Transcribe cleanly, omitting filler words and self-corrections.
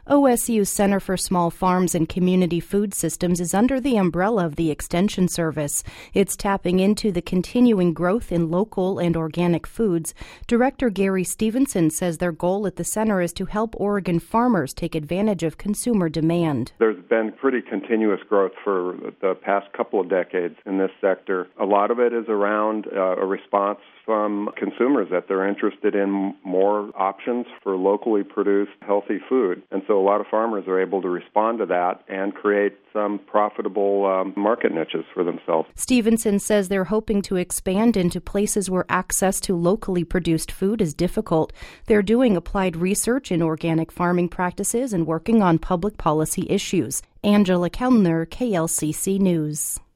OSU's Center for Small Farms and Community Food Systems is under the umbrella of the Extension Service. It's tapping into the continuing growth in local and organic foods. Director Gary Stevenson says their goal at the center is to help Oregon farmers take advantage of consumer demand. There's been pretty continuous growth for the past couple of decades in this sector. A lot of it is around a response from consumers that they're interested in more options for locally produced healthy food. And so a lot of farmers are able to respond to that and create some profitable market niches for themselves. Stevenson says they're hoping to expand into places where access to locally produced food is difficult. They're doing applied research in organic farming practices and working on public policy issues. Angela Kellner, KLCC News.